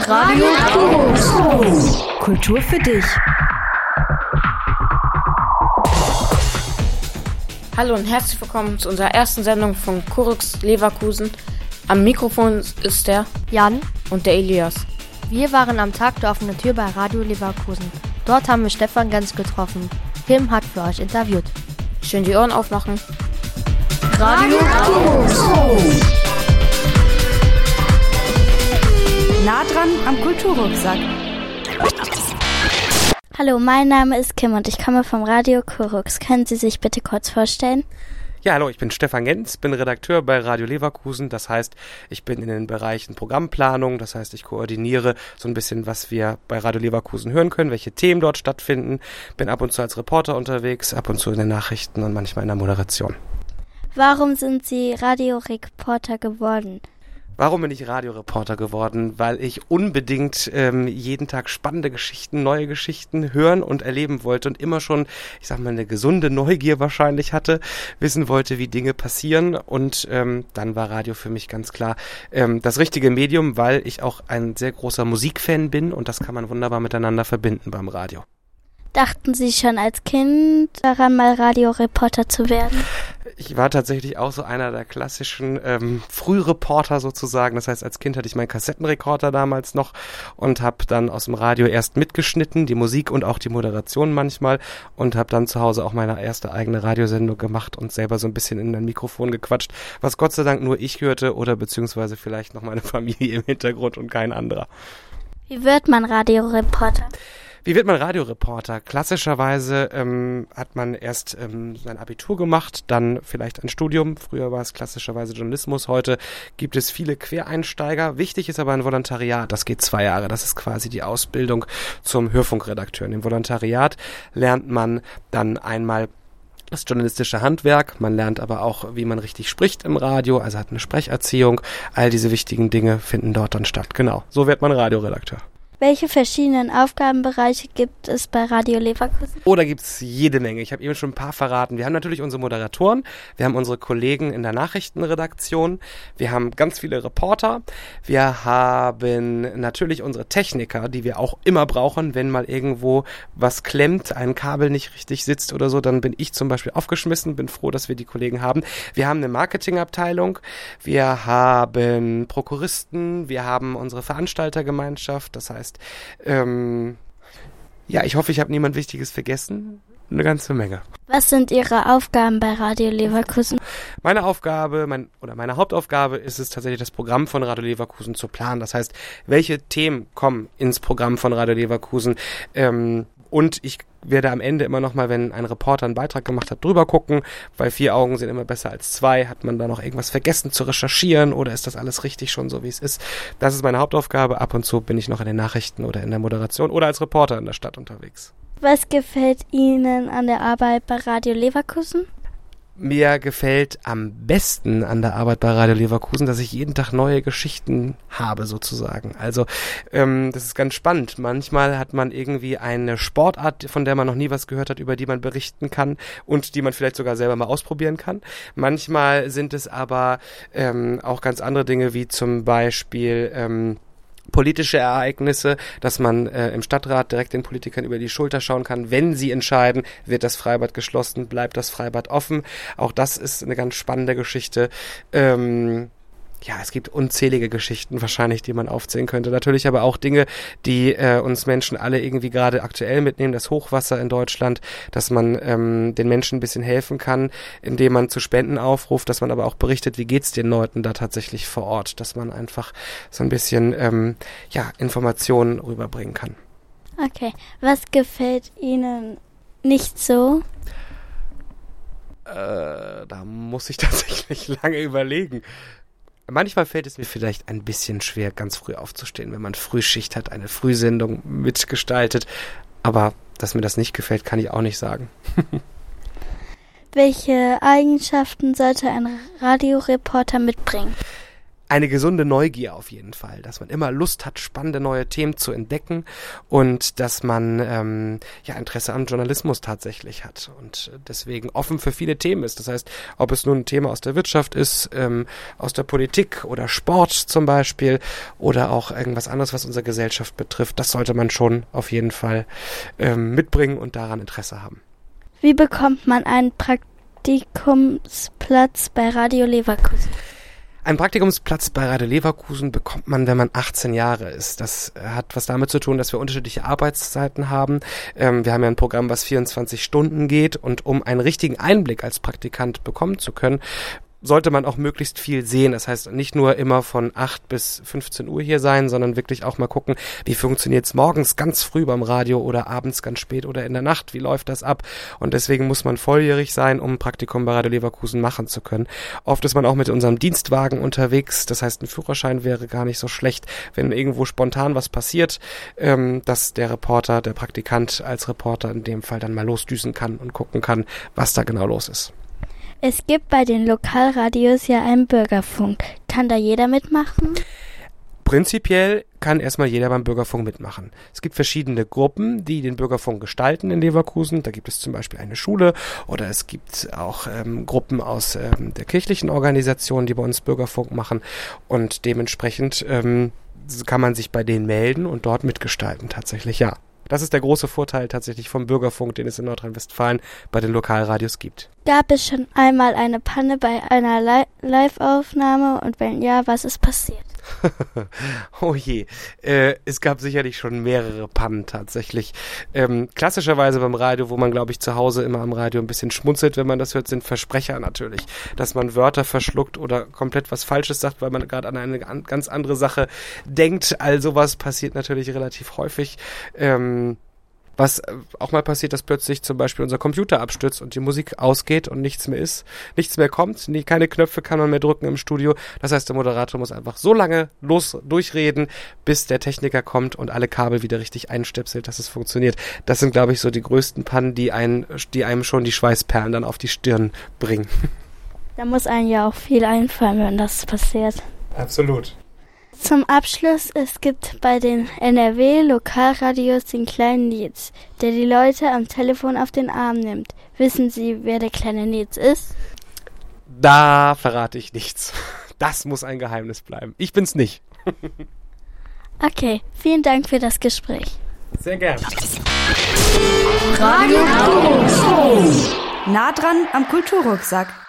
Radio Kurux. Kultur für dich. Hallo und herzlich willkommen zu unserer ersten Sendung von Kurux Leverkusen. Am Mikrofon ist der Jan und der Elias. Wir waren am Tag der offenen Tür bei Radio Leverkusen. Dort haben wir Stefan Gens getroffen. Tim hat für euch interviewt. Schön die Ohren aufmachen. Radio Kurux. Nah dran am Kulturrucksack. Hallo, mein Name ist Kim und ich komme vom Radio Kurux. Können Sie sich bitte kurz vorstellen? Ja, hallo, ich bin Stefan Gens, bin Redakteur bei Radio Leverkusen. Das heißt, ich bin in den Bereichen Programmplanung, das heißt, ich koordiniere so ein bisschen, was wir bei Radio Leverkusen hören können, welche Themen dort stattfinden. Bin ab und zu als Reporter unterwegs, ab und zu in den Nachrichten und manchmal in der Moderation. Warum sind Sie Radioreporter geworden? Warum bin ich Radioreporter geworden? Weil ich unbedingt jeden Tag spannende Geschichten, neue Geschichten hören und erleben wollte und immer schon, ich sag mal, eine gesunde Neugier wahrscheinlich hatte, wissen wollte, wie Dinge passieren, und dann war Radio für mich ganz klar das richtige Medium, weil ich auch ein sehr großer Musikfan bin und das kann man wunderbar miteinander verbinden beim Radio. Dachten Sie schon als Kind daran, mal Radioreporter zu werden? Ich war tatsächlich auch so einer der klassischen Frühreporter sozusagen. Das heißt, als Kind hatte ich meinen Kassettenrekorder damals noch und habe dann aus dem Radio erst mitgeschnitten, die Musik und auch die Moderation manchmal, und habe dann zu Hause auch meine erste eigene Radiosendung gemacht und selber so ein bisschen in ein Mikrofon gequatscht, was Gott sei Dank nur ich hörte oder beziehungsweise vielleicht noch meine Familie im Hintergrund und kein anderer. Wie wird man Radioreporter? Wie wird man Radioreporter? Klassischerweise hat man erst sein Abitur gemacht, dann vielleicht ein Studium. Früher war es klassischerweise Journalismus. Heute gibt es viele Quereinsteiger. Wichtig ist aber ein Volontariat. Das geht 2 Jahre. Das ist quasi die Ausbildung zum Hörfunkredakteur. Im Volontariat lernt man dann einmal das journalistische Handwerk, man lernt aber auch, wie man richtig spricht im Radio, also hat eine Sprecherziehung. All diese wichtigen Dinge finden dort dann statt. Genau, so wird man Radioredakteur. Welche verschiedenen Aufgabenbereiche gibt es bei Radio Leverkusen? Oh, da gibt's jede Menge. Ich habe eben schon ein paar verraten. Wir haben natürlich unsere Moderatoren, wir haben unsere Kollegen in der Nachrichtenredaktion, wir haben ganz viele Reporter, wir haben natürlich unsere Techniker, die wir auch immer brauchen, wenn mal irgendwo was klemmt, ein Kabel nicht richtig sitzt oder so, dann bin ich zum Beispiel aufgeschmissen, bin froh, dass wir die Kollegen haben. Wir haben eine Marketingabteilung, wir haben Prokuristen, wir haben unsere Veranstaltergemeinschaft, das heißt, ich hoffe, ich habe niemand Wichtiges vergessen. Eine ganze Menge. Was sind Ihre Aufgaben bei Radio Leverkusen? Meine Hauptaufgabe ist es tatsächlich, das Programm von Radio Leverkusen zu planen. Das heißt, welche Themen kommen ins Programm von Radio Leverkusen? Und ich werde am Ende immer noch mal, wenn ein Reporter einen Beitrag gemacht hat, drüber gucken, weil 4 Augen sind immer besser als 2. Hat man da noch irgendwas vergessen zu recherchieren oder ist das alles richtig schon so, wie es ist? Das ist meine Hauptaufgabe. Ab und zu bin ich noch in den Nachrichten oder in der Moderation oder als Reporter in der Stadt unterwegs. Was gefällt Ihnen an der Arbeit bei Radio Leverkusen? Mir gefällt am besten an der Arbeit bei Radio Leverkusen, dass ich jeden Tag neue Geschichten habe sozusagen. Also das ist ganz spannend. Manchmal hat man irgendwie eine Sportart, von der man noch nie was gehört hat, über die man berichten kann und die man vielleicht sogar selber mal ausprobieren kann. Manchmal sind es aber auch ganz andere Dinge, wie zum Beispiel politische Ereignisse, dass man im Stadtrat direkt den Politikern über die Schulter schauen kann. Wenn sie entscheiden, wird das Freibad geschlossen, bleibt das Freibad offen. Auch das ist eine ganz spannende Geschichte. Es gibt unzählige Geschichten wahrscheinlich, die man aufzählen könnte. Natürlich aber auch Dinge, die uns Menschen alle irgendwie gerade aktuell mitnehmen. Das Hochwasser in Deutschland, dass man den Menschen ein bisschen helfen kann, indem man zu Spenden aufruft, dass man aber auch berichtet, wie geht's den Leuten da tatsächlich vor Ort, dass man einfach so ein bisschen Informationen rüberbringen kann. Okay, was gefällt Ihnen nicht so? Da muss ich tatsächlich lange überlegen. Manchmal fällt es mir vielleicht ein bisschen schwer, ganz früh aufzustehen, wenn man Frühschicht hat, eine Frühsendung mitgestaltet. Aber dass mir das nicht gefällt, kann ich auch nicht sagen. Welche Eigenschaften sollte ein Radioreporter mitbringen? eine gesunde Neugier auf jeden Fall, dass man immer Lust hat, spannende neue Themen zu entdecken und dass man Interesse am Journalismus tatsächlich hat und deswegen offen für viele Themen ist. Das heißt, ob es nun ein Thema aus der Wirtschaft ist, aus der Politik oder Sport zum Beispiel oder auch irgendwas anderes, was unsere Gesellschaft betrifft, das sollte man schon auf jeden Fall mitbringen und daran Interesse haben. Wie bekommt man einen Praktikumsplatz bei Radio Leverkusen? Einen Praktikumsplatz bei Radio Leverkusen bekommt man, wenn man 18 Jahre ist. Das hat was damit zu tun, dass wir unterschiedliche Arbeitszeiten haben. Wir haben ja ein Programm, was 24 Stunden geht und um einen richtigen Einblick als Praktikant bekommen zu können, sollte man auch möglichst viel sehen. Das heißt, nicht nur immer von 8 bis 15 Uhr hier sein, sondern wirklich auch mal gucken, wie funktioniert es morgens ganz früh beim Radio oder abends ganz spät oder in der Nacht, wie läuft das ab? Und deswegen muss man volljährig sein, um ein Praktikum bei Radio Leverkusen machen zu können. Oft ist man auch mit unserem Dienstwagen unterwegs, das heißt, ein Führerschein wäre gar nicht so schlecht, wenn irgendwo spontan was passiert, dass der Reporter, der Praktikant als Reporter in dem Fall dann mal losdüsen kann und gucken kann, was da genau los ist. Es gibt bei den Lokalradios ja einen Bürgerfunk. Kann da jeder mitmachen? Prinzipiell kann erstmal jeder beim Bürgerfunk mitmachen. Es gibt verschiedene Gruppen, die den Bürgerfunk gestalten in Leverkusen. Da gibt es zum Beispiel eine Schule oder es gibt auch Gruppen aus der kirchlichen Organisation, die bei uns Bürgerfunk machen und dementsprechend kann man sich bei denen melden und dort mitgestalten tatsächlich, ja. Das ist der große Vorteil tatsächlich vom Bürgerfunk, den es in Nordrhein-Westfalen bei den Lokalradios gibt. Gab es schon einmal eine Panne bei einer Live-Aufnahme und wenn ja, was ist passiert? Oh je, es gab sicherlich schon mehrere Pannen tatsächlich. Klassischerweise beim Radio, wo man glaube ich zu Hause immer am Radio ein bisschen schmunzelt, wenn man das hört, sind Versprecher natürlich. Dass man Wörter verschluckt oder komplett was Falsches sagt, weil man gerade an eine ganz andere Sache denkt. All sowas passiert natürlich relativ häufig. Was auch mal passiert, dass plötzlich zum Beispiel unser Computer abstürzt und die Musik ausgeht und nichts mehr ist, nichts mehr kommt, keine Knöpfe kann man mehr drücken im Studio. Das heißt, der Moderator muss einfach so lange durchreden, bis der Techniker kommt und alle Kabel wieder richtig einstöpselt, dass es funktioniert. Das sind, glaube ich, so die größten Pannen, die einem schon die Schweißperlen dann auf die Stirn bringen. Da muss einem ja auch viel einfallen, wenn das passiert. Absolut. Zum Abschluss, es gibt bei den NRW-Lokalradios den kleinen Nils, der die Leute am Telefon auf den Arm nimmt. Wissen Sie, wer der kleine Nils ist? Da verrate ich nichts. Das muss ein Geheimnis bleiben. Ich bin's nicht. Okay, vielen Dank für das Gespräch. Sehr gern. Radio nah dran am Kulturrucksack.